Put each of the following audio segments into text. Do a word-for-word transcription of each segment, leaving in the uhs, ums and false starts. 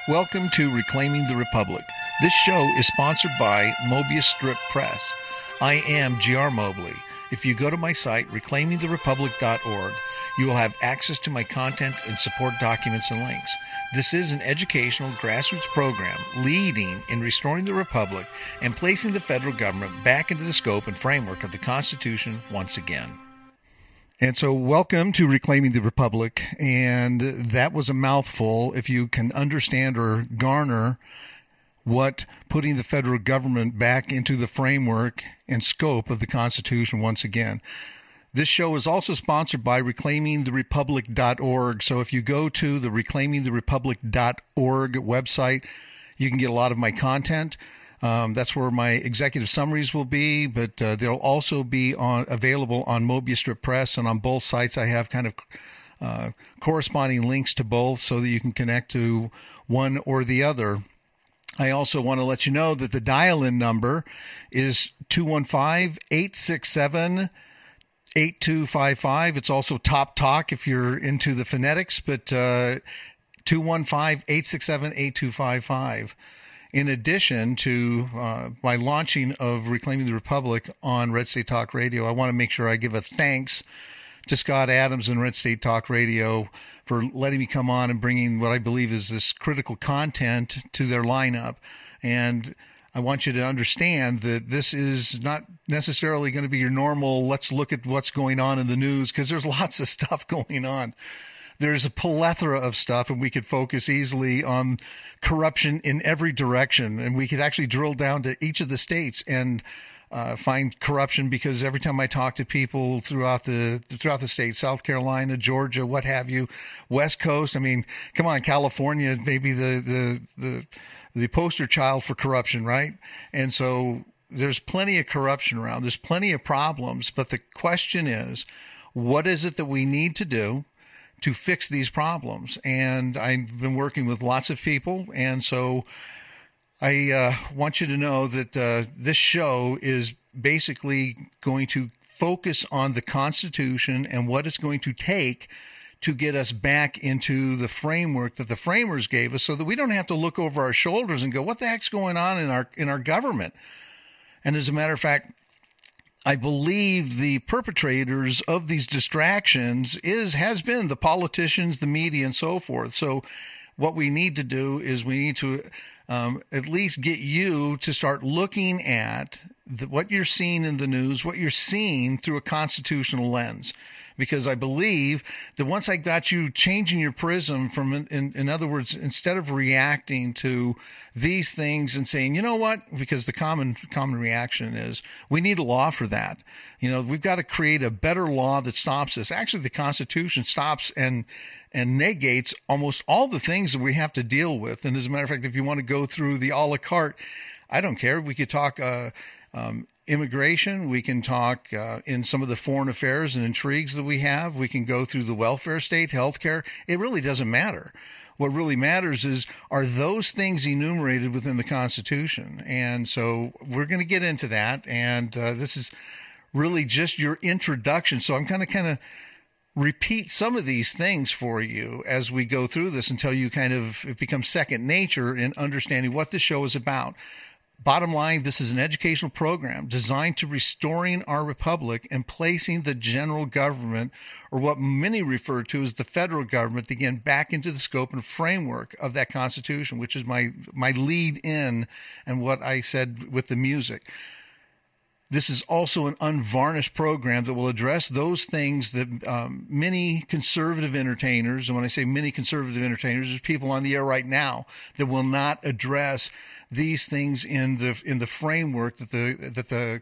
Welcome to Reclaiming the Republic. This show is sponsored by Mobius Strip Press. I am G R Mobley. If you go to my site, reclaiming the republic dot org, you will have access to my content and support documents and links. This is an educational grassroots program leading in restoring the Republic and placing the federal government back into the scope and framework of the Constitution once again. And so welcome to Reclaiming the Republic, and that was a mouthful if you can understand or garner what putting the federal government back into the framework and scope of the Constitution once again. This show is also sponsored by reclaiming the republic dot org, so if you go to the reclaiming the republic dot org website, you can get a lot of my content. Um, that's where my executive summaries will be, but uh, they'll also be on available on Mobius Strip Press, and on both sites I have kind of uh, corresponding links to both so that you can connect to one or the other. I also want to let you know that the dial-in number is two one five, eight six seven, eight two five five. It's also Top Talk if you're into the phonetics, but uh, two one five, eight six seven, eight two five five. In addition to uh, my launching of Reclaiming the Republic on Red State Talk Radio, I want to make sure I give a thanks to Scott Adams and Red State Talk Radio for letting me come on and bringing what I believe is this critical content to their lineup. And I want you to understand that this is not necessarily going to be your normal, let's look at what's going on in the news, because there's lots of stuff going on. There's a plethora of stuff, and we could focus easily on corruption in every direction, and we could actually drill down to each of the states and uh, find corruption, because every time I talk to people throughout the throughout the state, South Carolina, Georgia, what have you, West Coast, I mean, come on, California, maybe the the the, the poster child for corruption, right? And so there's plenty of corruption around. There's plenty of problems, but the question is, what is it that we need to do to fix these problems? And I've been working with lots of people, and so I uh, want you to know that uh, this show is basically going to focus on the Constitution and what it's going to take to get us back into the framework that the framers gave us, so that we don't have to look over our shoulders and go, what the heck's going on in our in our government? And as a matter of fact, I believe the perpetrators of these distractions is has been the politicians, the media, and so forth. So what we need to do is we need to um, at least get you to start looking at the, what you're seeing in the news, what you're seeing through a constitutional lens. Because I believe that once I got you changing your prism from, in, in other words, instead of reacting to these things and saying, you know what, because the common common reaction is, we need a law for that. You know, we've got to create a better law that stops this. Actually, the Constitution stops and and negates almost all the things that we have to deal with. And as a matter of fact, if you want to go through the a la carte, I don't care. We could talk uh, um, immigration. We can talk uh, in some of the foreign affairs and intrigues that we have. We can go through the welfare state, healthcare. It really doesn't matter. What really matters is, are those things enumerated within the Constitution? And so we're going to get into that. And uh, this is really just your introduction. So I'm going to kind of repeat some of these things for you as we go through this until you kind of, it becomes second nature in understanding what this show is about. Bottom line, this is an educational program designed to restoring our republic and placing the general government, or what many refer to as the federal government, again, back into the scope and framework of that Constitution, which is my, my lead in and what I said with the music. This is also an unvarnished program that will address those things that um, many conservative entertainers, and when I say many conservative entertainers, there's people on the air right now that will not address these things in the in the framework that the that the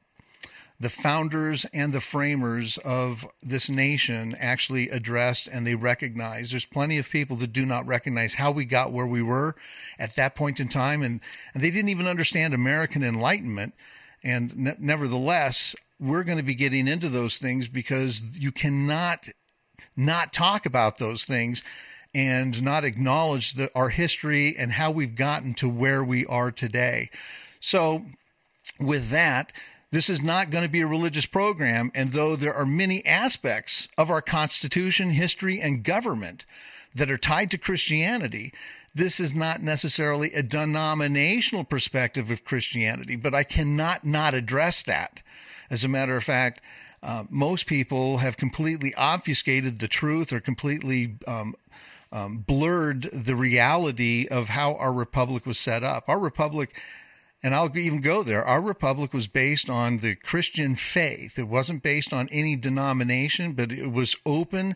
the founders and the framers of this nation actually addressed and they recognized. There's plenty of people that do not recognize how we got where we were at that point in time, and, and they didn't even understand American Enlightenment. And ne- nevertheless, we're going to be getting into those things because you cannot not talk about those things and not acknowledge the, our history and how we've gotten to where we are today. So with that, this is not going to be a religious program. And though there are many aspects of our Constitution, history, and government that are tied to Christianity. This is not necessarily a denominational perspective of Christianity, but I cannot not address that. As a matter of fact, uh, most people have completely obfuscated the truth or completely um, um, blurred the reality of how our republic was set up. Our republic, and I'll even go there, our republic was based on the Christian faith. It wasn't based on any denomination, but it was open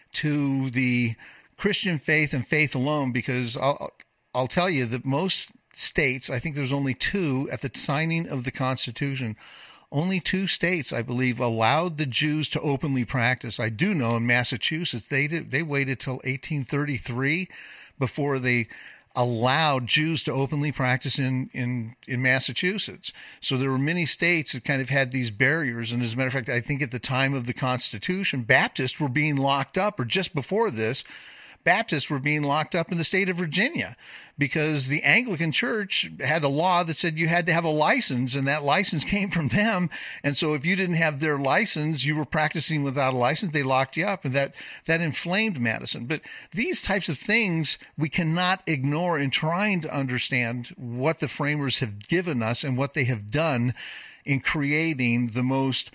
to the Christian faith and faith alone, because I'll, I'll tell you that most states, I think there's only two at the signing of the Constitution, only two states, I believe, allowed the Jews to openly practice. I do know in Massachusetts, they did, they waited till eighteen thirty-three before they allowed Jews to openly practice in, in, in Massachusetts. So there were many states that kind of had these barriers. And as a matter of fact, I think at the time of the Constitution, Baptists were being locked up, or just before this, Baptists were being locked up in the state of Virginia because the Anglican Church had a law that said you had to have a license, and that license came from them. And so if you didn't have their license, you were practicing without a license, they locked you up, and that, that inflamed Madison. But these types of things we cannot ignore in trying to understand what the framers have given us and what they have done in creating the most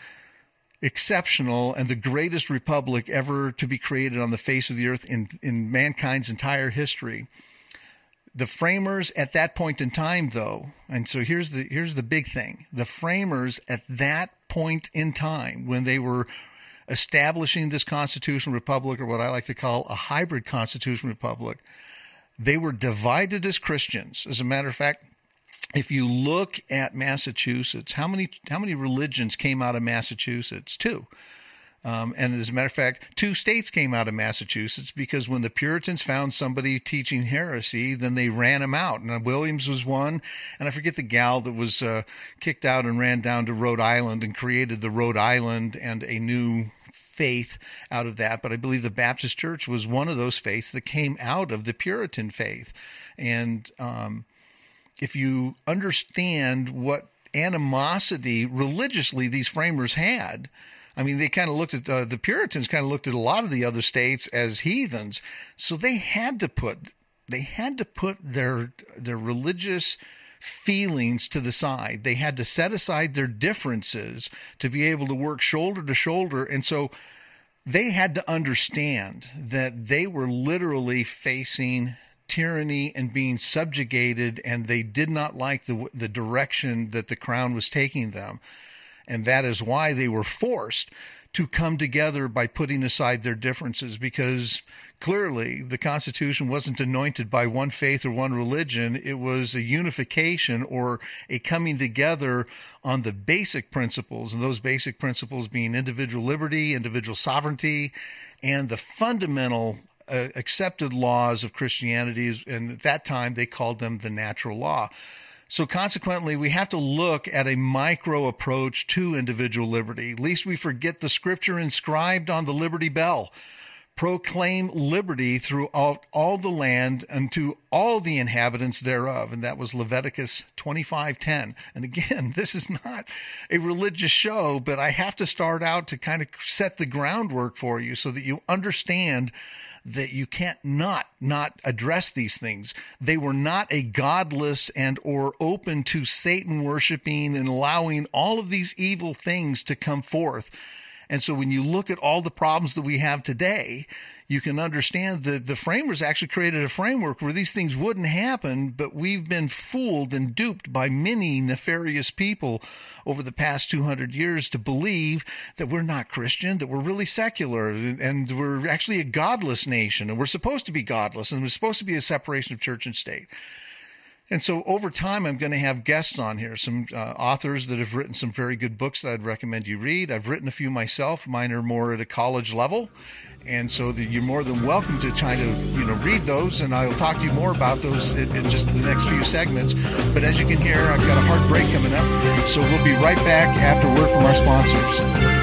exceptional and the greatest republic ever to be created on the face of the earth in, in mankind's entire history. The framers at that point in time, though, and so here's the here's the big thing. The framers at that point in time, when they were establishing this constitutional republic, or what I like to call a hybrid constitutional republic, they were divided as Christians. As a matter of fact, if you look at Massachusetts, how many how many religions came out of Massachusetts? Two. Um, and as a matter of fact, two states came out of Massachusetts, because when the Puritans found somebody teaching heresy, then they ran him out. And Williams was one, and I forget the gal that was uh, kicked out and ran down to Rhode Island and created the Rhode Island and a new faith out of that. But I believe the Baptist Church was one of those faiths that came out of the Puritan faith. And um, if you understand what animosity religiously these framers had, I mean, they kind of looked at, uh, the Puritans kind of looked at a lot of the other states as heathens. So they had to put, they had to put their, their religious feelings to the side. They had to set aside their differences to be able to work shoulder to shoulder. And so they had to understand that they were literally facing tyranny and being subjugated, and they did not like the the direction that the crown was taking them. And that is why they were forced to come together by putting aside their differences, because clearly the Constitution wasn't anointed by one faith or one religion. It was a unification, or a coming together on the basic principles, and those basic principles being individual liberty, individual sovereignty, and the fundamental uh, accepted laws of Christianity. And at that time, they called them the natural law. So consequently, we have to look at a micro approach to individual liberty. Lest we forget the scripture inscribed on the Liberty Bell: proclaim liberty throughout all the land and to all the inhabitants thereof. And that was Leviticus twenty-five ten. And again, this is not a religious show, but I have to start out to kind of set the groundwork for you so that you understand that you can't not not address these things. They were not a godless and or open to Satan worshiping and allowing all of these evil things to come forth. And so when you look at all the problems that we have today, you can understand that the framers actually created a framework where these things wouldn't happen, but we've been fooled and duped by many nefarious people over the past two hundred years to believe that we're not Christian, that we're really secular, and we're actually a godless nation, and we're supposed to be godless, and we're supposed to be a separation of church and state. And so over time, I'm going to have guests on here, some uh, authors that have written some very good books that I'd recommend you read. I've written a few myself. Mine are more at a college level. And so that you're more than welcome to try to, you know, read those, and I'll talk to you more about those in, in just the next few segments. But as you can hear, I've got a hard break coming up, so we'll be right back after word from our sponsors.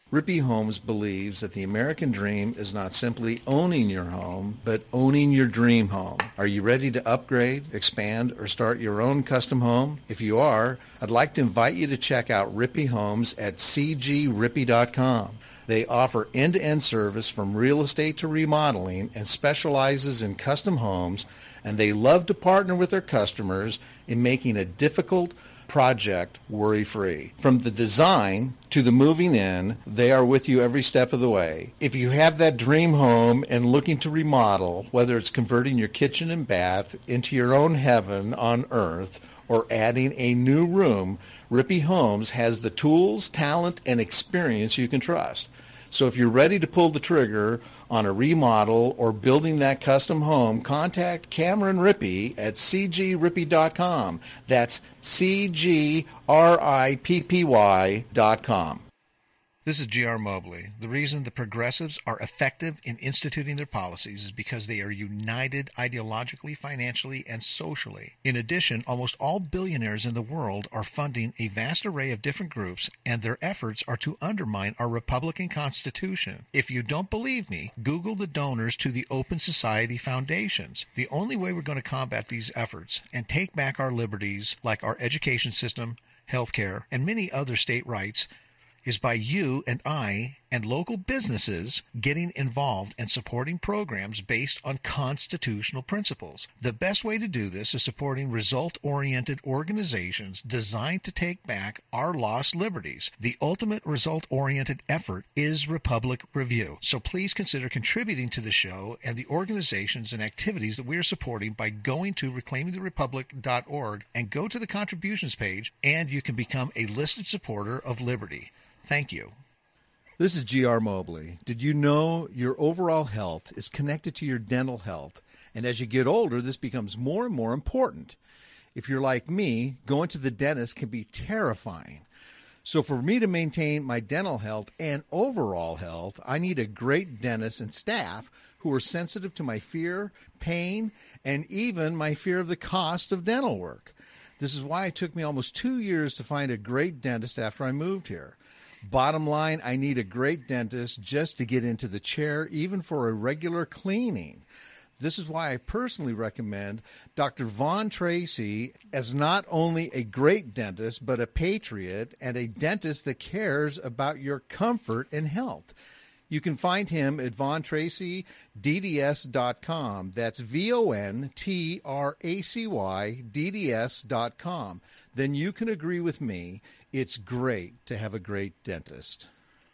Rippey Homes believes that the American dream is not simply owning your home, but owning your dream home. Are you ready to upgrade, expand, or start your own custom home? If you are, I'd like to invite you to check out Rippey Homes at c g rippey dot com. They offer end-to-end service from real estate to remodeling and specializes in custom homes, and they love to partner with their customers in making a difficult project worry-free. From the design to the moving in, they are with you every step of the way. If you have that dream home and looking to remodel, whether it's converting your kitchen and bath into your own heaven on earth or adding a new room, Rippey Homes has the tools, talent, and experience you can trust. So if you're ready to pull the trigger on a remodel or building that custom home, contact Cameron Rippey at c g rippey dot com. That's C G R I P P Y dot com. This is G R Mobley. The reason the progressives are effective in instituting their policies is because they are united ideologically, financially, and socially. In addition, almost all billionaires in the world are funding a vast array of different groups, and their efforts are to undermine our Republican Constitution. If you don't believe me, Google the donors to the Open Society Foundations. The only way we're going to combat these efforts and take back our liberties, like our education system, health care, and many other state rights, is by you and I and local businesses getting involved and supporting programs based on constitutional principles. The best way to do this is supporting result-oriented organizations designed to take back our lost liberties. The ultimate result-oriented effort is Republic Review. So please consider contributing to the show and the organizations and activities that we are supporting by going to reclaiming the republic dot org and go to the contributions page, and you can become a listed supporter of liberty. Thank you. This is G R Mobley. Did you know your overall health is connected to your dental health? And as you get older, this becomes more and more important. If you're like me, going to the dentist can be terrifying. So for me to maintain my dental health and overall health, I need a great dentist and staff who are sensitive to my fear, pain, and even my fear of the cost of dental work. This is why it took me almost two years to find a great dentist after I moved here. Bottom line, I need a great dentist just to get into the chair, even for a regular cleaning. This is why I personally recommend Doctor Vaughn Tracy as not only a great dentist, but a patriot and a dentist that cares about your comfort and health. You can find him at von tracy d d s dot com. That's V O N T R A C Y D D S dot com. Then you can agree with me. It's great to have a great dentist.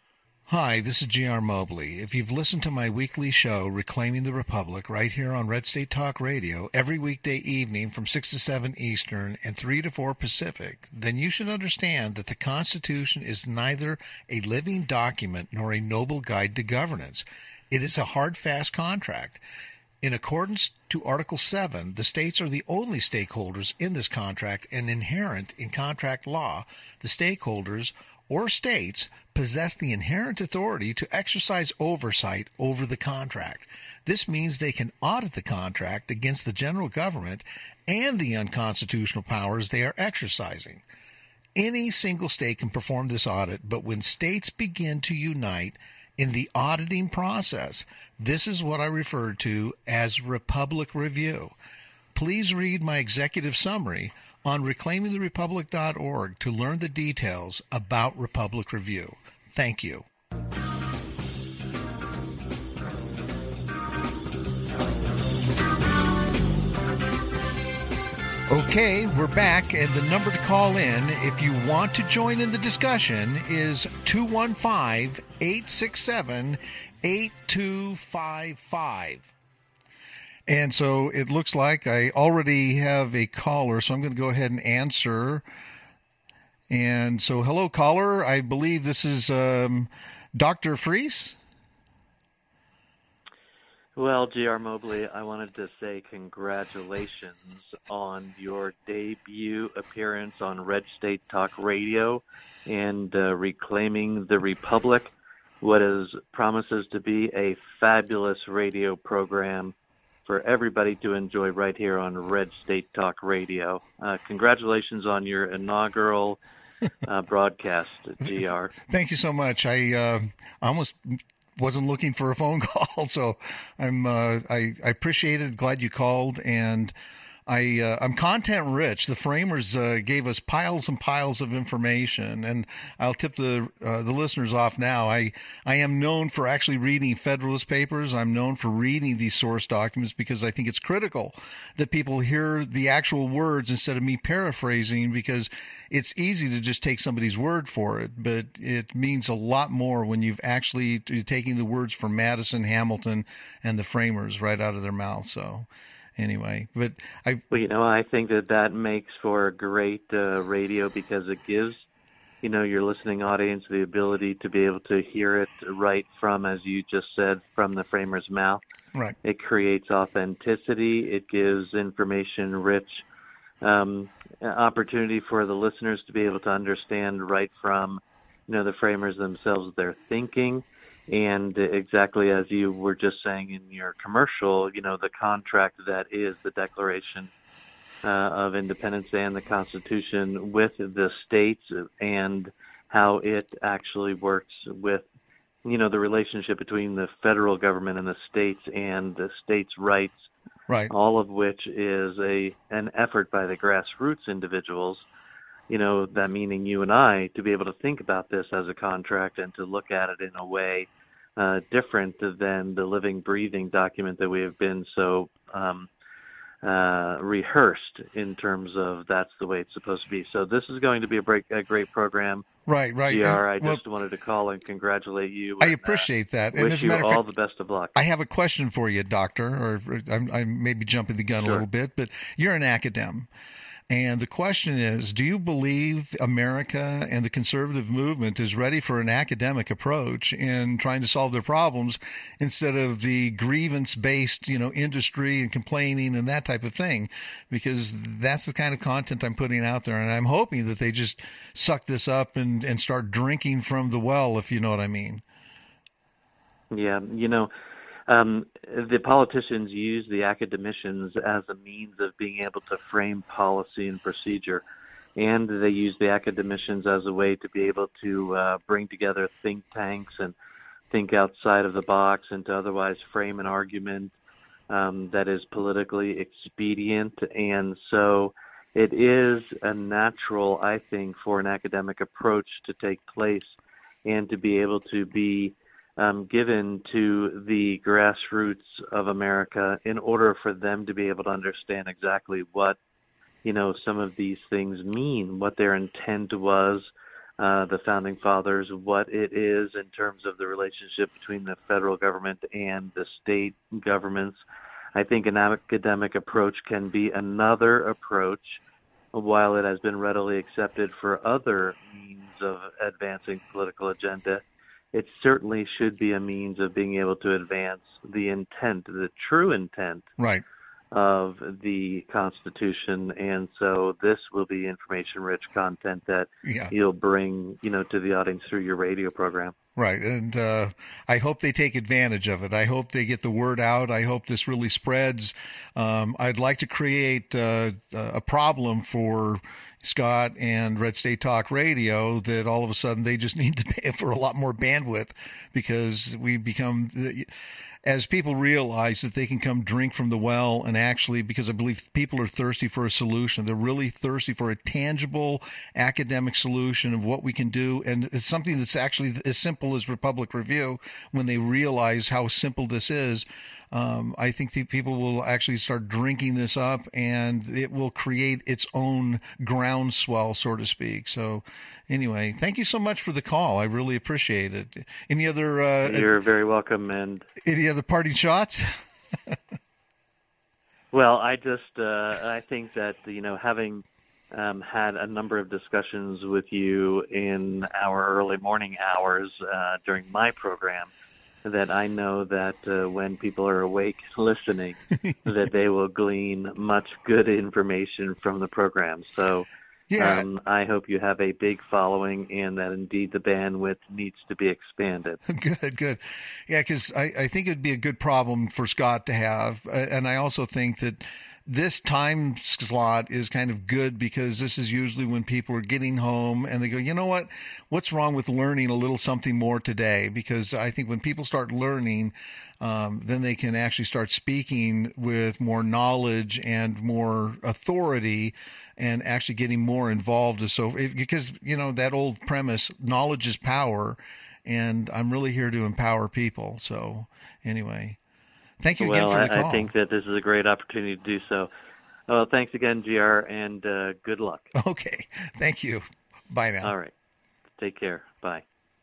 Hi, this is G R Mobley. If you've listened to my weekly show, Reclaiming the Republic, right here on Red State Talk Radio, every weekday evening from six to seven Eastern and three to four Pacific, then you should understand that the Constitution is neither a living document nor a noble guide to governance. It is a hard, fast contract. In accordance to Article seven, the states are the only stakeholders in this contract, and inherent in contract law, the stakeholders or states possess the inherent authority to exercise oversight over the contract. This means they can audit the contract against the general government and the unconstitutional powers they are exercising. Any single state can perform this audit, but when states begin to unite in the auditing process, this is what I refer to as Republic Review. Please read my executive summary on reclaiming the republic dot org to learn the details about Republic Review. Thank you. Okay, we're back, and the number to call in if you want to join in the discussion is two one five, eight six seven, eight two five five. And so it looks like I already have a caller, so I'm going to go ahead and answer. And so, hello, caller. I believe this is um, Doctor Freese. Well, G R Mobley, I wanted to say congratulations on your debut appearance on Red State Talk Radio and uh, Reclaiming the Republic, what is promises to be a fabulous radio program for everybody to enjoy right here on Red State Talk Radio. Uh, congratulations on your inaugural uh, broadcast, G R. Thank you so much. I uh, almost wasn't looking for a phone call, so I'm uh, I, I appreciate it. Glad you called, and I uh, I'm content rich. The framers uh, gave us piles and piles of information, and I'll tip the uh, the listeners off now. I I am known for actually reading Federalist Papers. I'm known for reading these source documents because I think it's critical that people hear the actual words instead of me paraphrasing, because it's easy to just take somebody's word for it, but it means a lot more when you've actually you're taking the words from Madison, Hamilton, and the framers right out of their mouth. So anyway, but I well, you know, I think that that makes for great uh, radio because it gives, you know, your listening audience the ability to be able to hear it right from, as you just said, from the framer's mouth. Right. It creates authenticity. It gives information-rich um, opportunity for the listeners to be able to understand right from, you know, the framers themselves, their thinking. And exactly as you were just saying in your commercial, you know, the contract that is the Declaration uh, of Independence and the Constitution with the states, and how it actually works with, you know, the relationship between the federal government and the states and the states' rights, right. all of which is a an effort by the grassroots individuals, you know, that meaning you and I, to be able to think about this as a contract and to look at it in a way uh, different than the living, breathing document that we have been so um, uh, rehearsed in terms of that's the way it's supposed to be. So this is going to be a, break, a great program. Right, right. G R, I well, just wanted to call and congratulate you. I and, appreciate uh, that. Wish and as a you matter of all fact, the best of luck. I have a question for you, Doctor, or, or I'm, I may be jumping the gun Sure. a little bit, but you're an academic. And the question is, do you believe America and the conservative movement is ready for an academic approach in trying to solve their problems instead of the grievance-based, you know, industry and complaining and that type of thing? Because that's the kind of content I'm putting out there, and I'm hoping that they just suck this up and, and start drinking from the well, if you know what I mean. Yeah, you know, Um, the politicians use the academicians as a means of being able to frame policy and procedure, and they use the academicians as a way to be able to uh, bring together think tanks and think outside of the box and to otherwise frame an argument um, that is politically expedient. And so it is a natural, I think, for an academic approach to take place and to be able to be Um, given to the grassroots of America in order for them to be able to understand exactly what, you know, some of these things mean, what their intent was, uh, the Founding Fathers, what it is in terms of the relationship between the federal government and the state governments. I think an academic approach can be another approach, while it has been readily accepted for other means of advancing political agenda. It certainly should be a means of being able to advance the intent, the true intent right. of the Constitution. And so this will be information-rich content that Yeah. you'll bring, you know, to the audience through your radio program. Right. And uh, I hope they take advantage of it. I hope they get the word out. I hope this really spreads. Um, I'd like to create uh, a problem for Scott and Red State Talk Radio that all of a sudden they just need to pay for a lot more bandwidth, because we become, as people realize that they can come drink from the well, and actually, because I believe people are thirsty for a solution. They're really thirsty for a tangible academic solution of what we can do. And it's something that's actually as simple as Republic Review. When they realize how simple this is, Um, I think the people will actually start drinking this up, and it will create its own groundswell, so to speak. So anyway, thank you so much for the call. I really appreciate it. Any other uh, You're very welcome. And any other parting shots? well, I just uh, I think that, you know, having um, had a number of discussions with you in our early morning hours uh, during my program, that I know that uh, when people are awake listening, that they will glean much good information from the program. So Yeah. um, I hope you have a big following, and that indeed the bandwidth needs to be expanded. Good, good. Yeah, because I, I think it'd be a good problem for Scott to have. Uh, and I also think that this time slot is kind of good because this is usually when people are getting home and they go, you know what, what's wrong with learning a little something more today? Because I think when people start learning, um, then they can actually start speaking with more knowledge and more authority and actually getting more involved. So, because, you know, that old premise, knowledge is power, and I'm really here to empower people. So anyway, thank you again well, for the I, call. I think that this is a great opportunity to do so. Well, thanks again, G R, and uh, good luck. Okay. Thank you. Bye now. All right. Take care. Bye.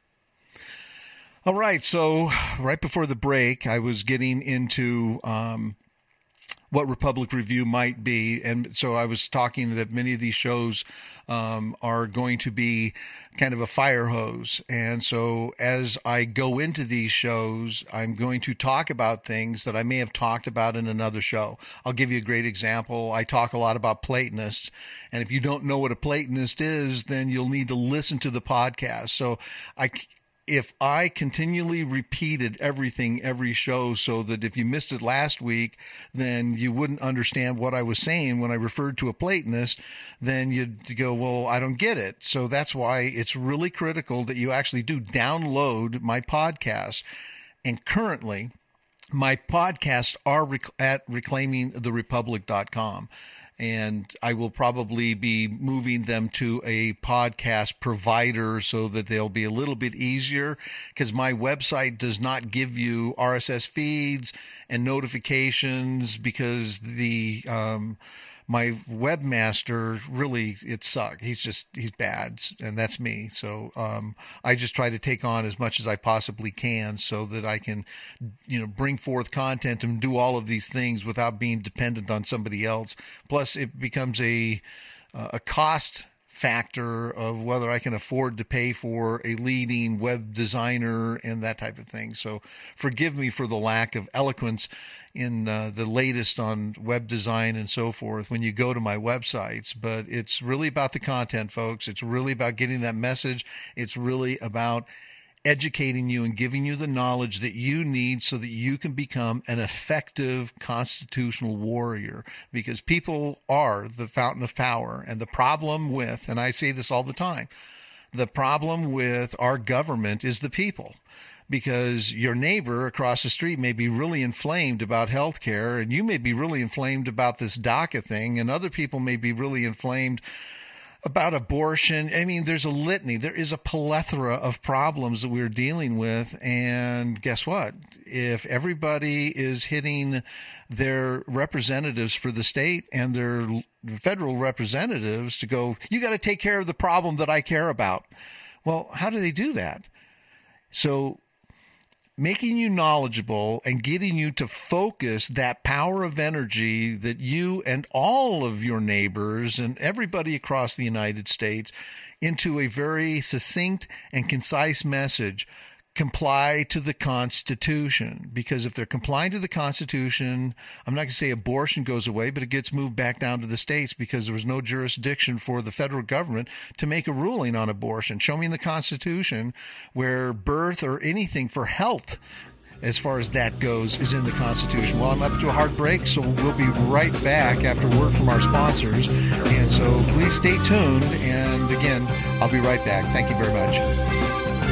All right. So right before the break, I was getting into um, what Republic Review might be. And so I was talking that many of these shows um, are going to be kind of a fire hose. And so as I go into these shows, I'm going to talk about things that I may have talked about in another show. I'll give you a great example. I talk a lot about Platonists. And if you don't know what a Platonist is, then you'll need to listen to the podcast. So I If I continually repeated everything every show so that if you missed it last week, then you wouldn't understand what I was saying when I referred to a Platonist, then you'd go, well, I don't get it. So that's why it's really critical that you actually do download my podcast. And currently, my podcasts are rec- at reclaiming the republic dot com. And I will probably be moving them to a podcast provider so that they'll be a little bit easier, because my website does not give you R S S feeds and notifications, because the um, my webmaster really, it sucks. He's just, he's bad, and that's me. So um, I just try to take on as much as I possibly can so that I can, you know, bring forth content and do all of these things without being dependent on somebody else. Plus, it becomes a a cost factor of whether I can afford to pay for a leading web designer and that type of thing. So forgive me for the lack of eloquence in uh, the latest on web design and so forth when you go to my websites, but it's really about the content, folks. It's really about getting that message. It's really about educating you and giving you the knowledge that you need so that you can become an effective constitutional warrior, because people are the fountain of power. And the problem with, and I say this all the time, the problem with our government is the people. Because your neighbor across the street may be really inflamed about health care, and you may be really inflamed about this DACA thing, and other people may be really inflamed about abortion. I mean, there's a litany. There is a plethora of problems that we're dealing with. And guess what? If everybody is hitting their representatives for the state and their federal representatives to go, you got to take care of the problem that I care about. Well, how do they do that? So making you knowledgeable and getting you to focus that power of energy that you and all of your neighbors and everybody across the United States into a very succinct and concise message. Comply to the Constitution, because if they're complying to the Constitution, I'm not going to say abortion goes away, but it gets moved back down to the states, because there was no jurisdiction for the federal government to make a ruling on abortion. Show me in the Constitution where birth or anything for health, as far as that goes, is in the Constitution. Well, I'm up to a hard break, so we'll be right back after word from our sponsors. And so please stay tuned. And again, I'll be right back. Thank you very much.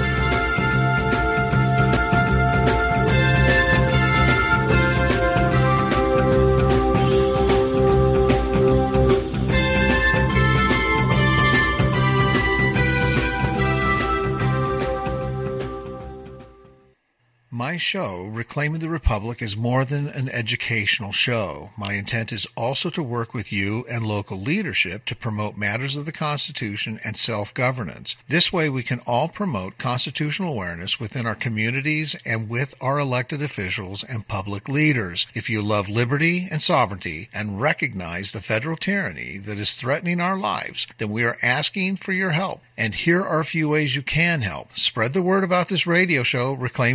My show, Reclaiming the Republic, is more than an educational show. My intent is also to work with you and local leadership to promote matters of the Constitution and self-governance. This way we can all promote constitutional awareness within our communities and with our elected officials and public leaders. If you love liberty and sovereignty and recognize the federal tyranny that is threatening our lives, then we are asking for your help. And here are a few ways you can help. Spread the word about this radio show, Reclaiming the Republic.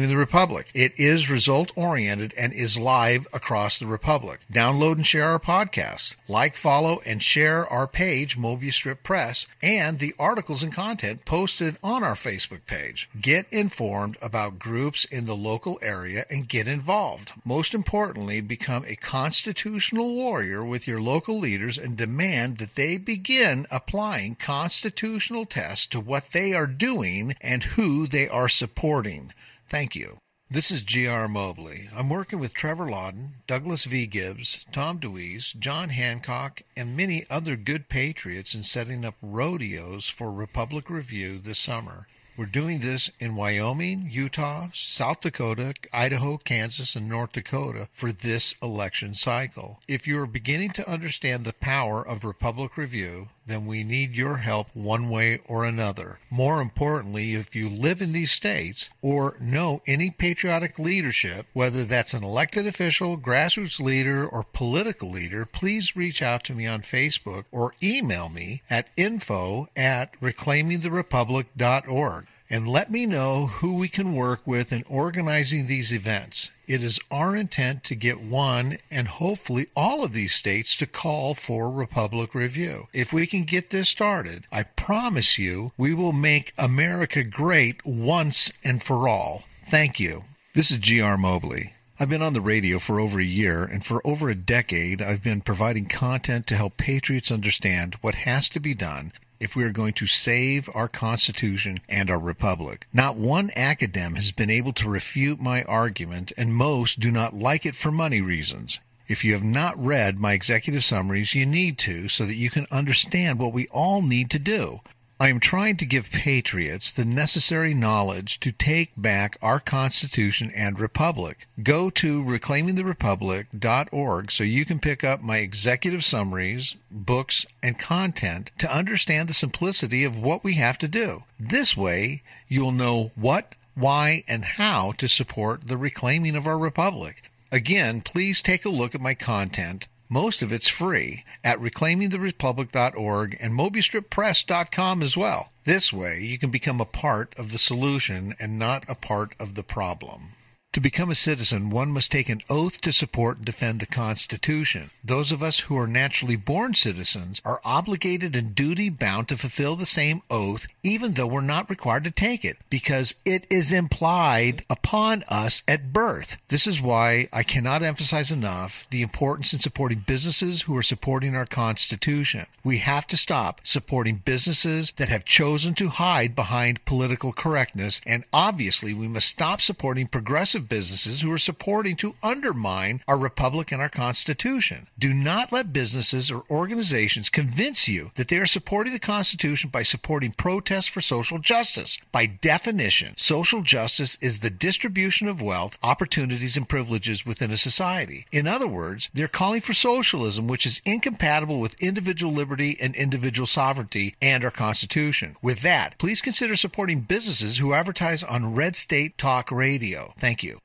Republic. It is result-oriented and is live across the Republic. Download and share our podcast. Like, follow, and share our page, Mobius Strip Press, and the articles and content posted on our Facebook page. Get informed about groups in the local area and get involved. Most importantly, become a constitutional warrior with your local leaders and demand that they begin applying constitutional tests to what they are doing and who they are supporting. Thank you. This is G R Mobley. I'm working with Trevor Lawden, Douglas V. Gibbs, Tom DeWeese, John Hancock, and many other good patriots in setting up rodeos for Republic Review this summer. We're doing this in Wyoming, Utah, South Dakota, Idaho, Kansas, and North Dakota for this election cycle. If you are beginning to understand the power of Republic Review, then we need your help one way or another. More importantly, if you live in these states or know any patriotic leadership, whether that's an elected official, grassroots leader, or political leader, please reach out to me on Facebook or email me at info at reclaiming the republic dot org. And let me know who we can work with in organizing these events. It is our intent to get one and hopefully all of these states to call for Republic Review. If we can get this started, I promise you we will make America great once and for all. Thank you. This is G R Mobley. I've been on the radio for over a year, and for over a decade I've been providing content to help patriots understand what has to be done if we are going to save our Constitution and our Republic. Not one academic has been able to refute my argument, and most do not like it for money reasons. If you have not read my executive summaries, you need to so that you can understand what we all need to do. I am trying to give patriots the necessary knowledge to take back our Constitution and Republic. Go to reclaiming the republic dot org so you can pick up my executive summaries, books, and content to understand the simplicity of what we have to do. This way, you'll know what, why, and how to support the reclaiming of our republic. Again, please take a look at my content. Most of it's free at reclaiming the republic dot org and mobius strip press dot com as well. This way, you can become a part of the solution and not a part of the problem. To become a citizen, one must take an oath to support and defend the Constitution. Those of us who are naturally born citizens are obligated and duty-bound to fulfill the same oath, even though we're not required to take it, because it is implied upon us at birth. This is why I cannot emphasize enough the importance in supporting businesses who are supporting our Constitution. We have to stop supporting businesses that have chosen to hide behind political correctness, and obviously we must stop supporting progressive businesses who are supporting to undermine our republic and our Constitution. Do not let businesses or organizations convince you that they are supporting the Constitution by supporting protests for social justice. By definition, social justice is the distribution of wealth, opportunities, and privileges within a society. In other words, they're calling for socialism, which is incompatible with individual liberty and individual sovereignty and our Constitution. With that, please consider supporting businesses who advertise on Red State Talk Radio. Thank you.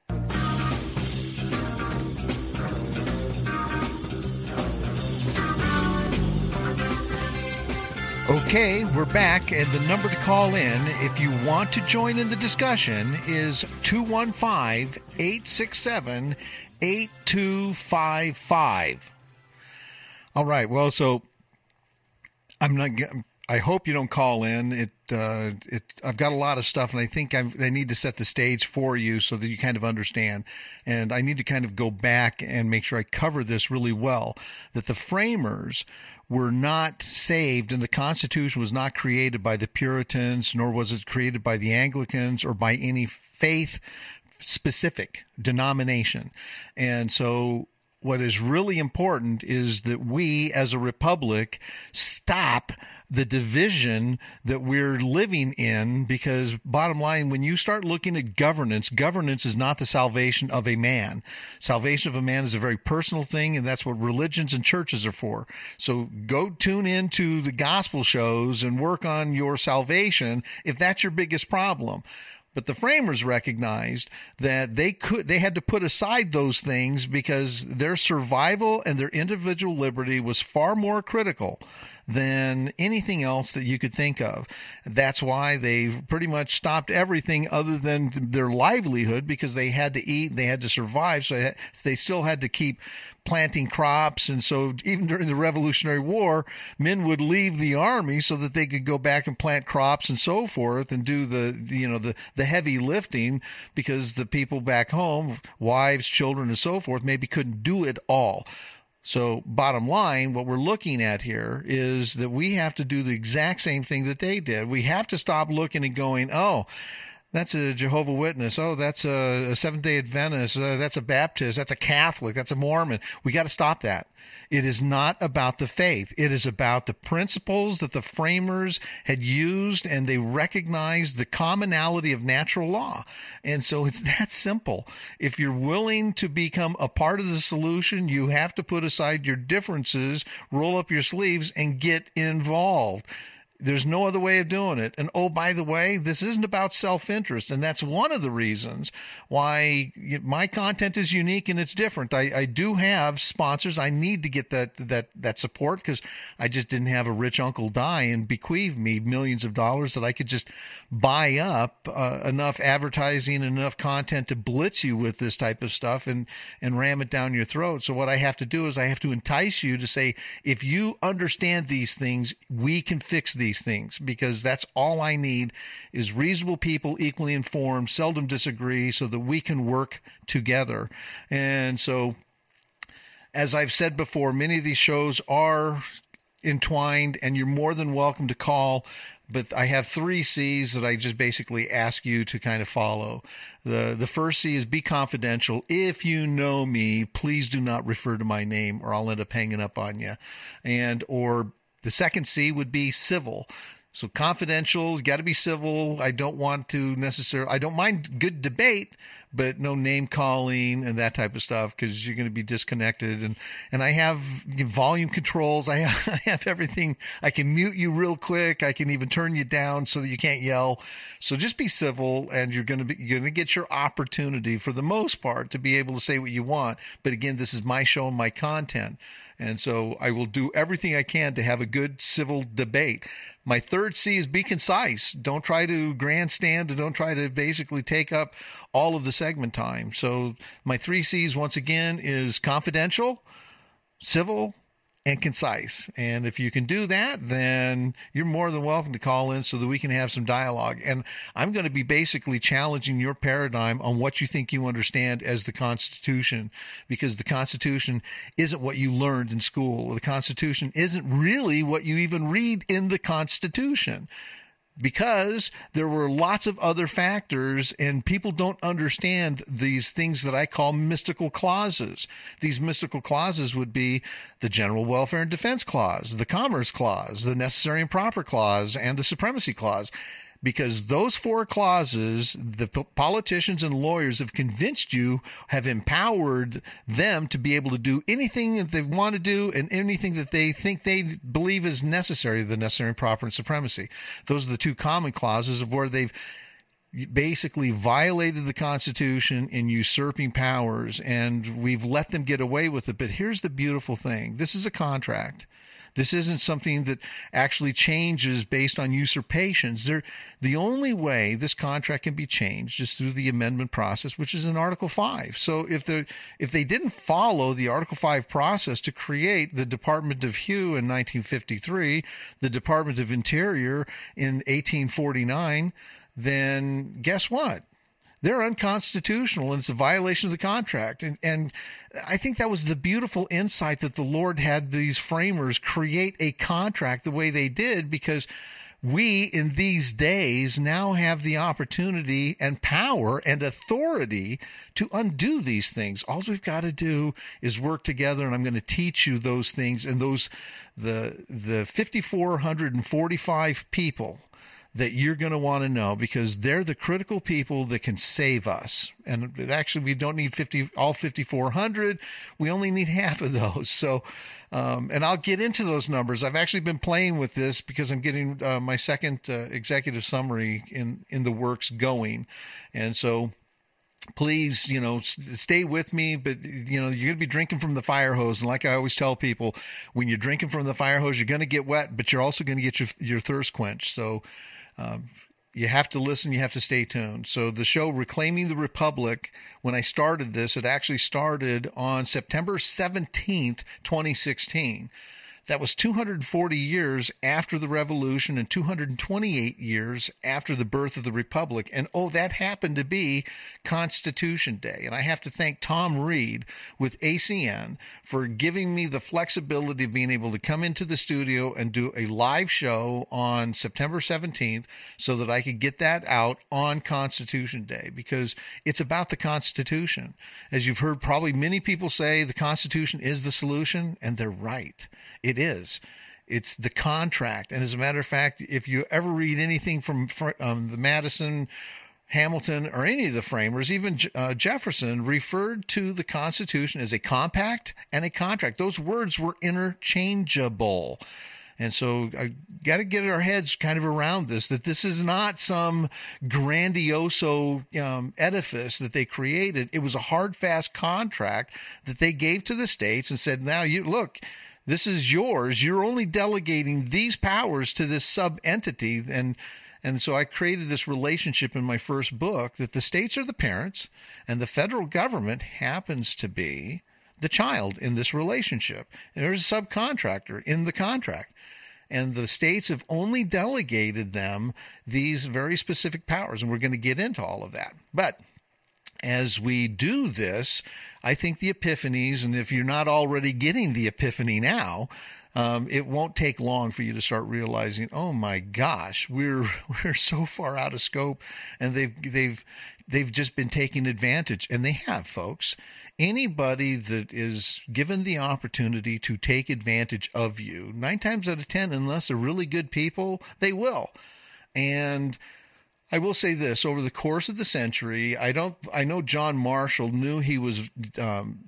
Okay, we're back, and the number to call in if you want to join in the discussion is two one five, eight six seven, eight two five five. All right, well, so I'm not. I hope you don't call in. It, uh, it. I've got a lot of stuff, and I think I've, I need to set the stage for you so that you kind of understand. And I need to kind of go back and make sure I cover this really well. That the framers were not saved, and the Constitution was not created by the Puritans, nor was it created by the Anglicans or by any faith-specific denomination. And so what is really important is that we as a republic stop the division that we're living in, because bottom line, when you start looking at governance, governance is not the salvation of a man. Salvation of a man is a very personal thing, and that's what religions and churches are for. So go tune into the gospel shows and work on your salvation if that's your biggest problem. But the framers recognized that they could, they had to put aside those things because their survival and their individual liberty was far more critical than anything else that you could think of. That's why they pretty much stopped everything other than their livelihood, because they had to eat, they had to survive, so they still had to keep planting crops. And so even during the Revolutionary War, men would leave the army so that they could go back and plant crops and so forth and do the, you know, the, the heavy lifting, because the people back home, wives, children, and so forth, maybe couldn't do it all. So bottom line, what we're looking at here is that we have to do the exact same thing that they did. We have to stop looking and going, oh, that's a Jehovah's Witness. Oh, that's a, a Seventh-day Adventist. Uh, that's a Baptist. That's a Catholic. That's a Mormon. We got to stop that. It is not about the faith. It is about the principles that the framers had used, and they recognized the commonality of natural law. And so it's that simple. If you're willing to become a part of the solution, you have to put aside your differences, roll up your sleeves, and get involved. There's no other way of doing it. And oh, by the way, this isn't about self-interest. And that's one of the reasons why my content is unique and it's different. I, I do have sponsors. I need to get that that that support, because I just didn't have a rich uncle die and bequeath me millions of dollars that I could just buy up uh, enough advertising and enough content to blitz you with this type of stuff and, and ram it down your throat. So what I have to do is I have to entice you to say, if you understand these things, we can fix these things, because that's all I need is reasonable people, equally informed, seldom disagree, so that we can work together. And so, as I've said before, many of these shows are entwined, and you're more than welcome to call. But I have three C's that I just basically ask you to kind of follow. The the first C is be confidential. If you know me, please do not refer to my name, or I'll end up hanging up on you. And or the second C would be civil. So confidential, you got to be civil. I don't want to necessarily, I don't mind good debate, but no name calling and that type of stuff, because you're going to be disconnected. And, and I have volume controls. I have, I have everything. I can mute you real quick. I can even turn you down so that you can't yell. So just be civil, and you're going to be, you're going to get your opportunity for the most part to be able to say what you want. But again, this is my show and my content. And so I will do everything I can to have a good civil debate. My third C is be concise. Don't try to grandstand, and don't try to basically take up all of the segment time. So my three C's, once again, is confidential, civil, and concise. And if you can do that, then you're more than welcome to call in so that we can have some dialogue. And I'm going to be basically challenging your paradigm on what you think you understand as the Constitution, because the Constitution isn't what you learned in school. The Constitution isn't really what you even read in the Constitution, because there were lots of other factors, and people don't understand these things that I call mystical clauses. These mystical clauses would be the General Welfare and Defense Clause, the Commerce Clause, the Necessary and Proper Clause, and the Supremacy Clause. Because those four clauses, the politicians and lawyers have convinced you, have empowered them to be able to do anything that they want to do and anything that they think they believe is necessary, the necessary and proper and supremacy. Those are the two common clauses of where they've basically violated the Constitution in usurping powers, and we've let them get away with it. But here's the beautiful thing. This is a contract. This isn't something that actually changes based on usurpations. They're, the only way this contract can be changed is through the amendment process, which is in Article five. So if they if they didn't follow the Article five process to create the Department of Hugh in nineteen fifty-three, the Department of Interior in eighteen forty-nine, then guess what? They're unconstitutional, and it's a violation of the contract. And, and I think that was the beautiful insight that the Lord had these framers create a contract the way they did, because we in these days now have the opportunity and power and authority to undo these things. All we've got to do is work together, and I'm going to teach you those things, and those the the five thousand four hundred forty-five people that you're going to want to know, because they're the critical people that can save us. And actually, we don't need fifty all five thousand four hundred. We only need half of those. So, um, and I'll get into those numbers. I've actually been playing with this because I'm getting uh, my second uh, executive summary in, in the works going. And so please, you know, stay with me, but, you know, you're going to be drinking from the fire hose. And like I always tell people, when you're drinking from the fire hose, you're going to get wet, but you're also going to get your, your thirst quenched. So um, you have to listen. You have to stay tuned. So the show Reclaiming the Republic, when I started this, it actually started on September seventeenth, twenty sixteen. That was two hundred forty years after the Revolution and two hundred twenty-eight years after the birth of the Republic. And, oh, that happened to be Constitution Day. And I have to thank Tom Reed with A C N for giving me the flexibility of being able to come into the studio and do a live show on September seventeenth so that I could get that out on Constitution Day, because it's about the Constitution. As you've heard probably many people say, the Constitution is the solution, and they're right. It is. It's the contract. And as a matter of fact, if you ever read anything from um, the Madison, Hamilton, or any of the framers, even uh, Jefferson referred to the Constitution as a compact and a contract. Those words were interchangeable. And so I got to get our heads kind of around this, that this is not some grandioso um, edifice that they created. It was a hard, fast contract that they gave to the states and said, now you look, this is yours. You're only delegating these powers to this sub-entity. And and so I created this relationship in my first book that the states are the parents and the federal government happens to be the child in this relationship. And there's a subcontractor in the contract. And the states have only delegated them these very specific powers. And we're going to get into all of that. But as we do this, I think the epiphanies, and if you're not already getting the epiphany now, um, it won't take long for you to start realizing, oh my gosh, we're we're so far out of scope, and they've they've they've just been taking advantage, and they have, folks. Anybody that is given the opportunity to take advantage of you, nine times out of ten, unless they're really good people, they will. And I will say this, over the course of the century, I don't, I know John Marshall knew he was um,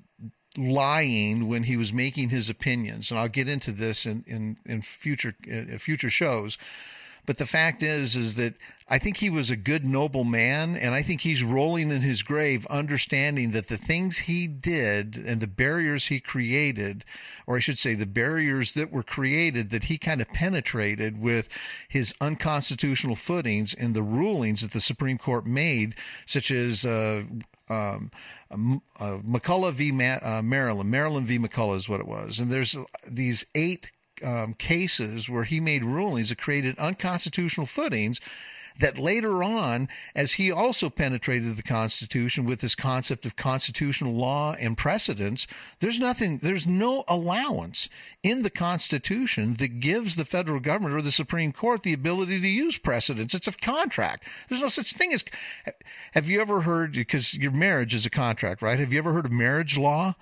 lying when he was making his opinions, and I'll get into this in, in, in future, in future shows. But the fact is, is that I think he was a good, noble man, and I think he's rolling in his grave understanding that the things he did and the barriers he created, or I should say the barriers that were created that he kind of penetrated with his unconstitutional footings and the rulings that the Supreme Court made, such as uh, um, uh, McCulloch v. Ma- uh, Maryland. Maryland v. McCulloch is what it was. And there's these eight Um, cases where he made rulings that created unconstitutional footings that later on, as he also penetrated the Constitution with this concept of constitutional law and precedents, there's nothing, there's no allowance in the Constitution that gives the federal government or the Supreme Court the ability to use precedents. It's a contract. There's no such thing as, have you ever heard, because your marriage is a contract, right? Have you ever heard of marriage law?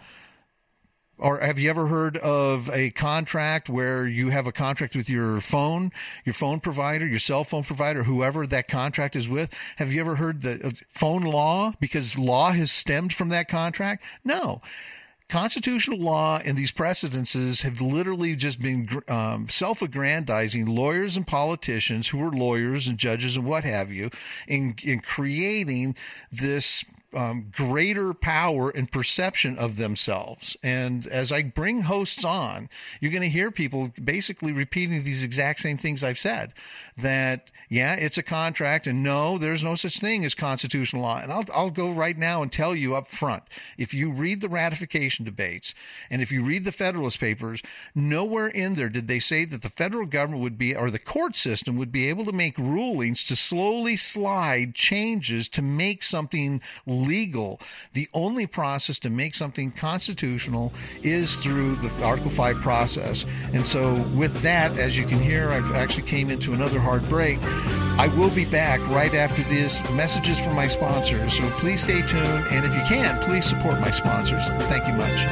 Or have you ever heard of a contract where you have a contract with your phone, your phone provider, your cell phone provider, whoever that contract is with? Have you ever heard the phone law because law has stemmed from that contract? No. Constitutional law and these precedences have literally just been um, self-aggrandizing lawyers and politicians who are lawyers and judges and what have you in, in creating this Um, greater power and perception of themselves. And as I bring hosts on, you're going to hear people basically repeating these exact same things I've said, that, yeah, it's a contract, and no, there's no such thing as constitutional law. And I'll, I'll go right now and tell you up front, if you read the ratification debates, and if you read the Federalist Papers, nowhere in there did they say that the federal government would be, or the court system would be able to make rulings to slowly slide changes to make something legal. The only process to make something constitutional is through the Article five process. And so with that, as you can hear, I've actually came into another hard break. I will be back right after these messages from my sponsors. So please stay tuned. And if you can, please support my sponsors. Thank you much.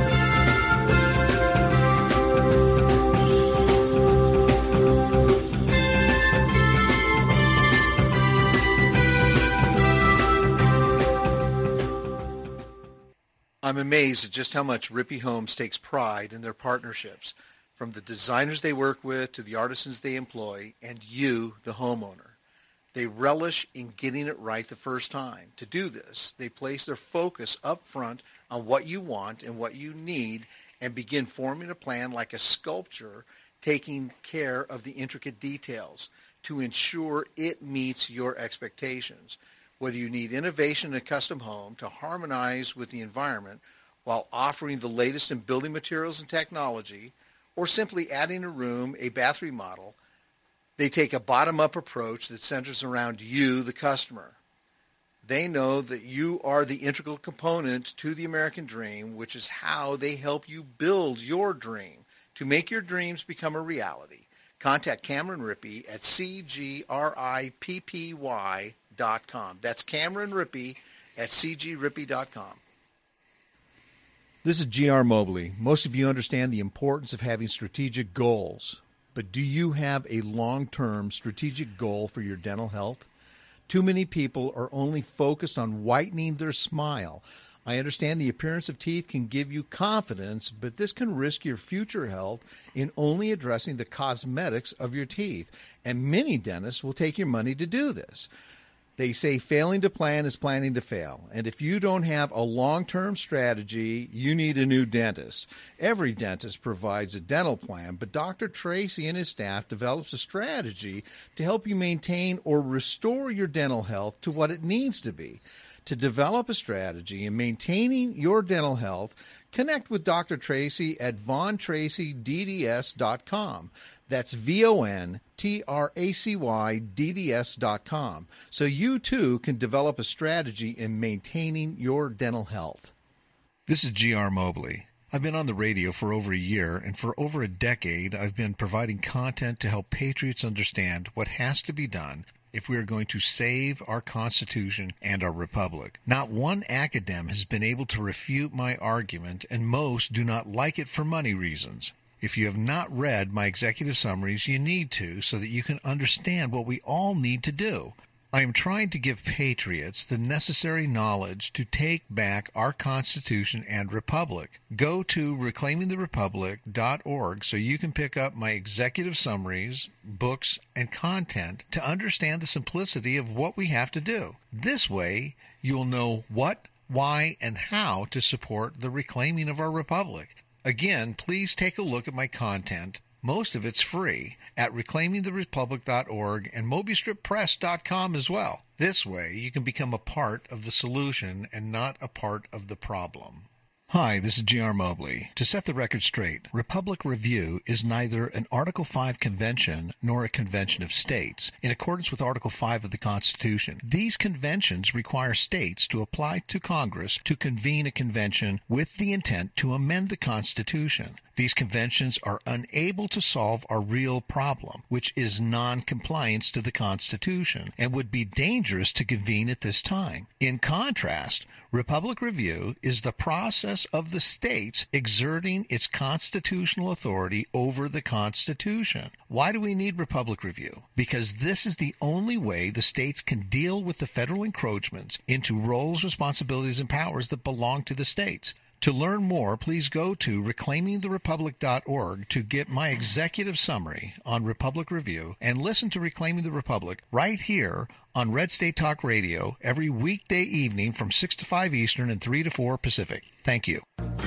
I'm amazed at just how much Rippey Homes takes pride in their partnerships, from the designers they work with to the artisans they employ, and you, the homeowner. They relish in getting it right the first time. To do this, they place their focus up front on what you want and what you need and begin forming a plan like a sculptor, taking care of the intricate details to ensure it meets your expectations. Whether you need innovation in a custom home to harmonize with the environment while offering the latest in building materials and technology, or simply adding a room, a bath remodel, they take a bottom-up approach that centers around you, the customer. They know that you are the integral component to the American dream, which is how they help you build your dream. To make your dreams become a reality, contact Cameron Rippey at C G R I P P Y dot com. That's Cameron Rippey at C G Rippey dot com. This is G R Mobley. Most of you understand the importance of having strategic goals. But do you have a long-term strategic goal for your dental health? Too many people are only focused on whitening their smile. I understand the appearance of teeth can give you confidence, but this can risk your future health in only addressing the cosmetics of your teeth. And many dentists will take your money to do this. They say failing to plan is planning to fail. And if you don't have a long-term strategy, you need a new dentist. Every dentist provides a dental plan, but Doctor Tracy and his staff develops a strategy to help you maintain or restore your dental health to what it needs to be. To develop a strategy in maintaining your dental health, connect with Doctor Tracy at von tracy d d s dot com. That's V O N T R A C Y D D S dot com. So you too can develop a strategy in maintaining your dental health. This is G R Mobley. I've been on the radio for over a year, and for over a decade I've been providing content to help patriots understand what has to be done if we are going to save our Constitution and our Republic. Not one academic has been able to refute my argument, and most do not like it for money reasons. If you have not read my executive summaries, you need to, so that you can understand what we all need to do. I am trying to give patriots the necessary knowledge to take back our Constitution and Republic. Go to reclaiming the republic dot org so you can pick up my executive summaries, books, and content to understand the simplicity of what we have to do. This way, you'll know what, why, and how to support the reclaiming of our republic. Again, please take a look at my content. Most of it's free at reclaiming the republic dot org and moby strip press dot com as well. This way, you can become a part of the solution and not a part of the problem. Hi, this is G R Mobley. To set the record straight, Republic Review is neither an Article five convention nor a convention of states. In accordance with Article five of the Constitution, these conventions require states to apply to Congress to convene a convention with the intent to amend the Constitution. These conventions are unable to solve our real problem, which is non-compliance to the Constitution, and would be dangerous to convene at this time. In contrast, Republic Review is the process of the states exerting its constitutional authority over the Constitution. Why do we need Republic Review? Because this is the only way the states can deal with the federal encroachments into roles, responsibilities, and powers that belong to the states. To learn more, please go to reclaiming the republic dot org to get my executive summary on Republic Review and listen to Reclaiming the Republic right here on Red State Talk Radio every weekday evening from six to five Eastern and three to four Pacific. Thank you.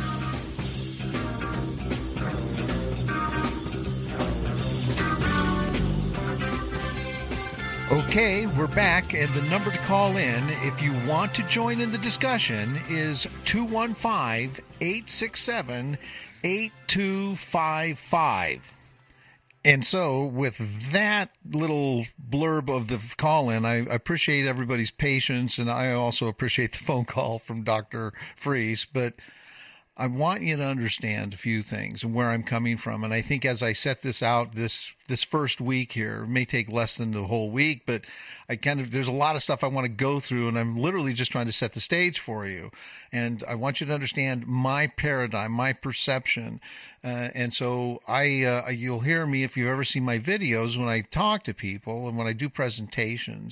Okay, we're back, and the number to call in if you want to join in the discussion is two one five, eight six seven, eight two five five. And so, with that little blurb of the call-in, I appreciate everybody's patience, and I also appreciate the phone call from Doctor Freese, but I want you to understand a few things and where I'm coming from. And I think as I set this out this this first week here, it may take less than the whole week, but I kind of there's a lot of stuff I want to go through, and I'm literally just trying to set the stage for you. And I want you to understand my paradigm, my perception. Uh, and so I uh, you'll hear me if you've ever seen my videos when I talk to people and when I do presentations.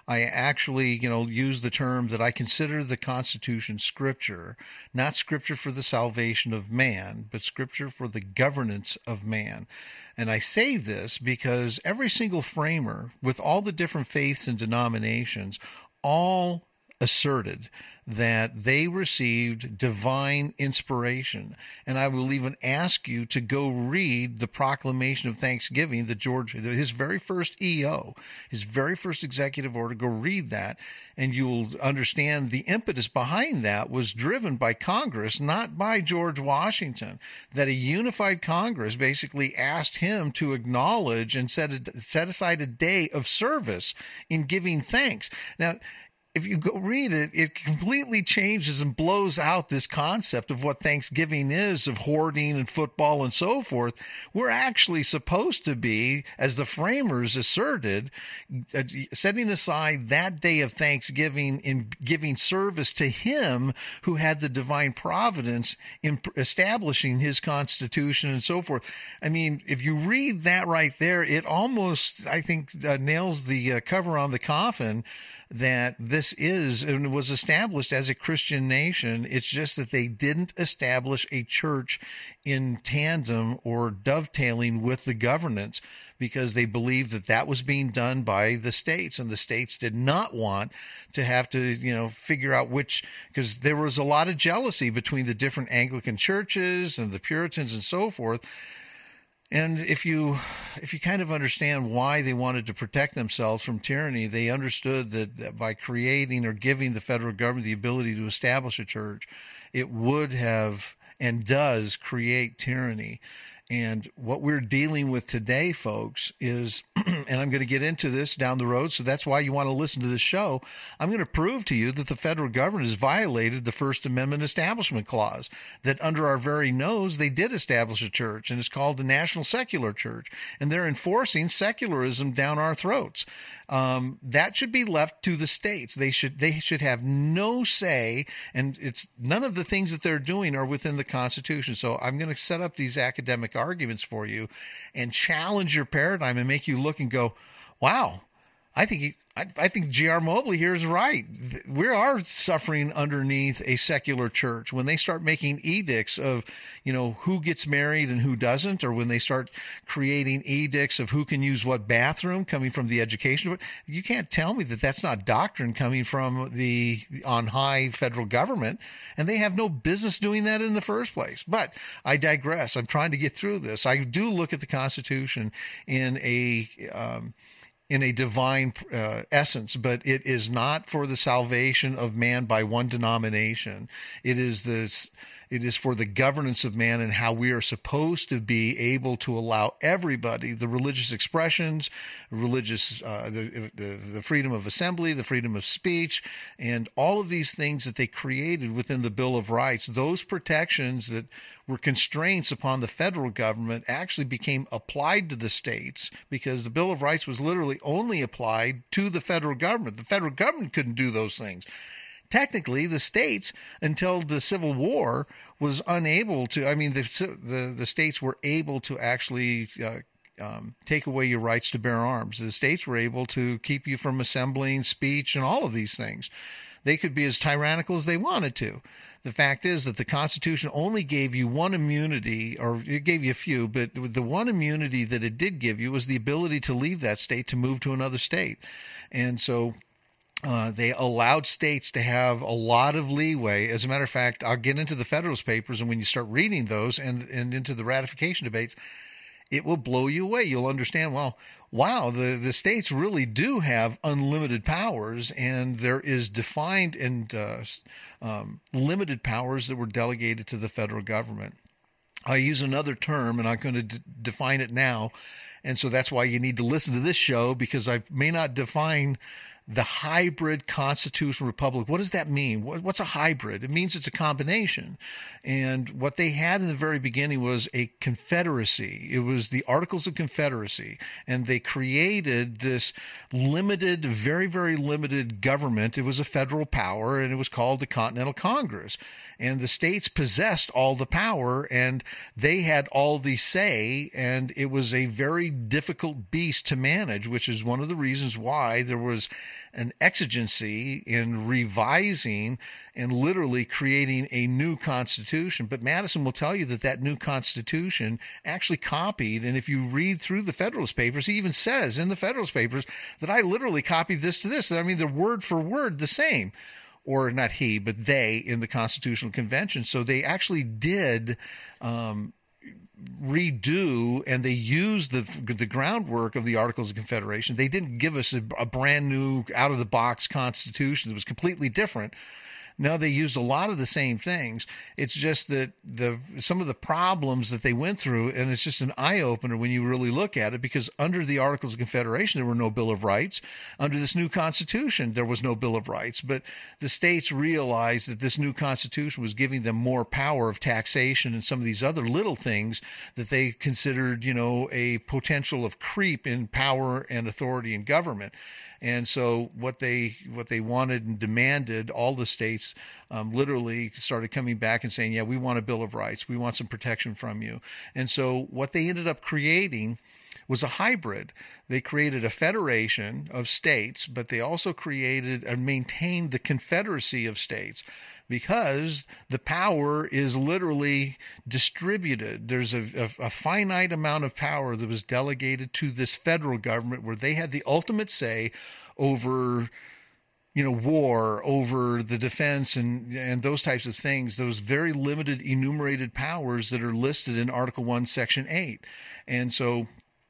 I actually, you know, use the term that I consider the Constitution scripture, not scripture for the salvation of man, but scripture for the governance of man. And I say this because every single framer, with all the different faiths and denominations, all asserted that they received divine inspiration. And I will even ask you to go read the Proclamation of Thanksgiving that George, his very first E O, his very first executive order, go read that, and you'll understand the impetus behind that was driven by Congress, not by George Washington, that a unified Congress basically asked him to acknowledge and set, a, set aside a day of service in giving thanks. Now, if you go read it, it completely changes and blows out this concept of what Thanksgiving is, of hoarding and football and so forth. We're actually supposed to be, as the framers asserted, uh, setting aside that day of Thanksgiving in giving service to him who had the divine providence in establishing his Constitution and so forth. I mean, if you read that right there, it almost, I think, uh, nails the uh, cover on the coffin that this is and was established as a Christian nation. It's just that they didn't establish a church in tandem or dovetailing with the governance, because they believed that that was being done by the states, and the states did not want to have to, you know, figure out which, because there was a lot of jealousy between the different Anglican churches and the Puritans and so forth. And if you if you kind of understand why they wanted to protect themselves from tyranny, they understood that, that by creating or giving the federal government the ability to establish a church, it would have and does create tyranny. And what we're dealing with today, folks, is, and I'm going to get into this down the road, so that's why you want to listen to this show, I'm going to prove to you that the federal government has violated the First Amendment Establishment Clause, that under our very nose, they did establish a church, and it's called the National Secular Church, and they're enforcing secularism down our throats. Um, that should be left to the states. They should they should have no say, and it's none of the things that they're doing are within the Constitution. So I'm going to set up these academic arguments for you and challenge your paradigm and make you look and go, wow, I think he, I, I think G R Mobley here is right. We are suffering underneath a secular church. When they start making edicts of, you know, who gets married and who doesn't, or when they start creating edicts of who can use what bathroom coming from the education, you can't tell me that that's not doctrine coming from the on high federal government, and they have no business doing that in the first place. But I digress. I'm trying to get through this. I do look at the Constitution in a um, in a divine uh, essence, but it is not for the salvation of man by one denomination. It is this. It is for the governance of man and how we are supposed to be able to allow everybody the religious expressions, religious, uh, the, the the freedom of assembly, the freedom of speech, and all of these things that they created within the Bill of Rights. Those protections that were constraints upon the federal government actually became applied to the states, because the Bill of Rights was literally only applied to the federal government. The federal government couldn't do those things. Technically, the states, until the Civil War, was unable to. I mean, the the, the states were able to actually uh, um, take away your rights to bear arms. The states were able to keep you from assembling, speech, and all of these things. They could be as tyrannical as they wanted to. The fact is that the Constitution only gave you one immunity, or it gave you a few, but the one immunity that it did give you was the ability to leave that state to move to another state. And so Uh, they allowed states to have a lot of leeway. As a matter of fact, I'll get into the Federalist Papers, and when you start reading those and, and into the ratification debates, it will blow you away. You'll understand, well, wow, the, the states really do have unlimited powers, and there is defined and uh, um, limited powers that were delegated to the federal government. I use another term, and I'm going to d- define it now, and so that's why you need to listen to this show, because I may not define the hybrid constitutional republic. What does that mean? What's a hybrid? It means it's a combination. And what they had in the very beginning was a confederacy. It was the Articles of Confederacy. And they created this limited, very, very limited government. It was a federal power, and it was called the Continental Congress. And the states possessed all the power, and they had all the say, and it was a very difficult beast to manage, which is one of the reasons why there was an exigency in revising and literally creating a new constitution. But Madison will tell you that that new constitution actually copied, and if you read through the Federalist Papers, he even says in the Federalist Papers that I literally copied this to this. I mean, they're word for word the same. Or not he, but they in the Constitutional Convention. So they actually did um, redo, and they used the the groundwork of the Articles of Confederation. They didn't give us a, a brand new out-of-the-box Constitution that was completely different. No, they used a lot of the same things. It's just that the some of the problems that they went through, and it's just an eye-opener when you really look at it, because under the Articles of Confederation, there were no Bill of Rights. Under this new Constitution, there was no Bill of Rights. But the states realized that this new Constitution was giving them more power of taxation and some of these other little things that they considered, you know, a potential of creep in power and authority in government. And so what they what they wanted and demanded, all the states um, literally started coming back and saying, yeah, we want a Bill of Rights. We want some protection from you. And so what they ended up creating was a hybrid. They created a federation of states, but they also created and maintained the confederacy of states, because the power is literally distributed. There's a, a, a finite amount of power that was delegated to this federal government, where they had the ultimate say over, you know, war, over the defense and, and those types of things, those very limited enumerated powers that are listed in Article one, Section eight. And so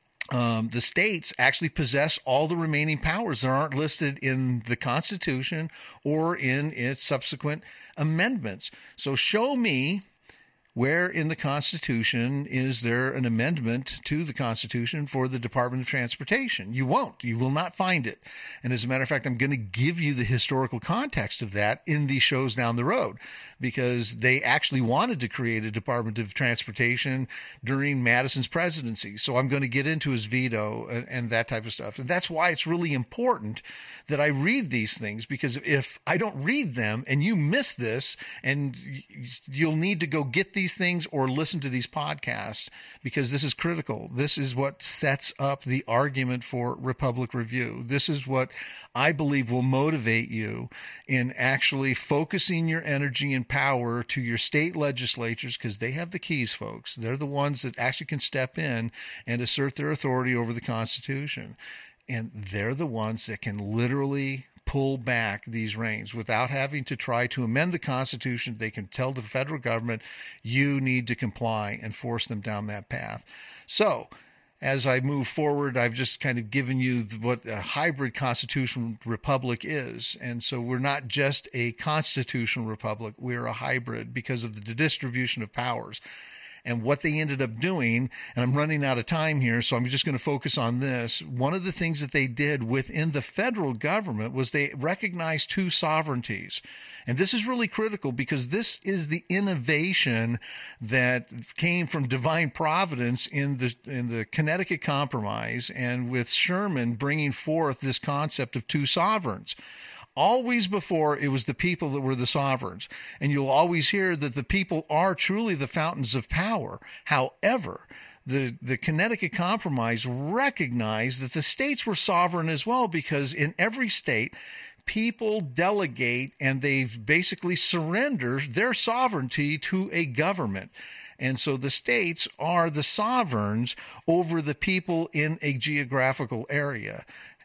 Um, the states actually possess all the remaining powers that aren't listed in the Constitution or in its subsequent amendments. So show me where in the Constitution is there an amendment to the Constitution for the Department of Transportation. You won't. You will not find it. And as a matter of fact, I'm going to give you the historical context of that in these shows down the road, because they actually wanted to create a Department of Transportation during Madison's presidency. So I'm going to get into his veto and, and that type of stuff. And that's why it's really important that I read these things, because if I don't read them and you miss this, and you'll need to go get these things or listen to these podcasts, because this is critical. This is what sets up the argument for Republic Review. This is what I believe will motivate you in actually focusing your energy and power to your state legislatures, because they have the keys, folks. They're the ones that actually can step in and assert their authority over the Constitution. And they're the ones that can literally pull back these reins without having to try to amend the Constitution. They can tell the federal government, you need to comply, and force them down that path. So as I move forward, I've just kind of given you what a hybrid constitutional republic is. And so we're not just a constitutional republic, we're a hybrid because of the distribution of powers. And what they ended up doing, and I'm running out of time here, so I'm just going to focus on this. One of the things that they did within the federal government was they recognized two sovereignties. And this is really critical, because this is the innovation that came from divine providence in the in the Connecticut Compromise, and with Sherman bringing forth this concept of two sovereigns. Always before, it was the people that were the sovereigns. And you'll always hear that the people are truly the fountains of power. However, the, the Connecticut Compromise recognized that the states were sovereign as well, because in every state, people delegate and they basically surrender their sovereignty to a government. And so the states are the sovereigns over the people in a geographical area.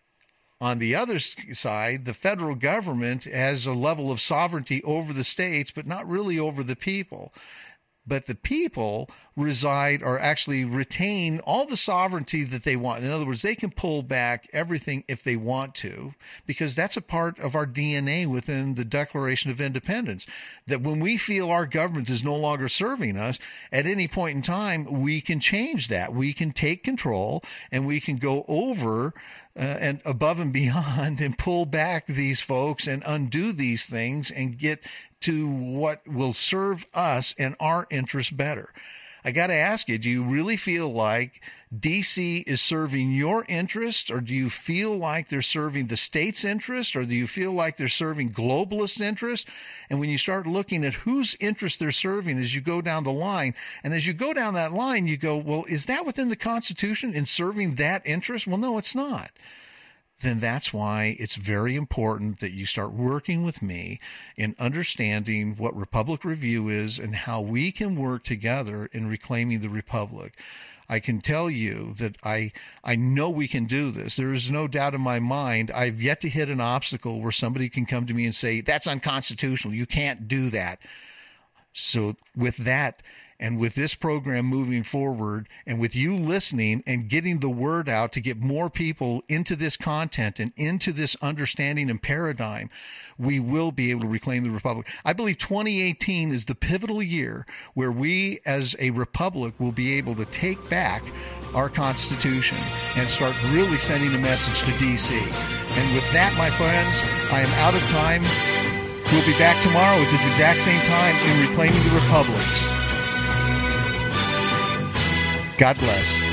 On the other side, the federal government has a level of sovereignty over the states, but not really over the people. But the people reside, or actually retain, all the sovereignty that they want. In other words, they can pull back everything if they want to, because that's a part of our D N A within the Declaration of Independence, that when we feel our government is no longer serving us, at any point in time, we can change that. We can take control, and we can go over Uh, and above and beyond and pull back these folks and undo these things and get to what will serve us and our interests better. I got to ask you, do you really feel like D C is serving your interests, or do you feel like they're serving the state's interest, or do you feel like they're serving globalist interests? And when you start looking at whose interest they're serving as you go down the line, and as you go down that line, you go, well, is that within the Constitution in serving that interest? Well, no, it's not. then that's why it's very important that you start working with me in understanding what Republic Review is and how we can work together in reclaiming the Republic. I can tell you that I I know we can do this. There is no doubt in my mind. I've yet to hit an obstacle where somebody can come to me and say, that's unconstitutional. You can't do that. So with that, and with this program moving forward, and with you listening and getting the word out to get more people into this content and into this understanding and paradigm, we will be able to reclaim the Republic. I believe twenty eighteen is the pivotal year where we as a republic will be able to take back our Constitution and start really sending a message to D C. And with that, my friends, I am out of time. We'll be back tomorrow at this exact same time in Reclaiming the Republics. God bless.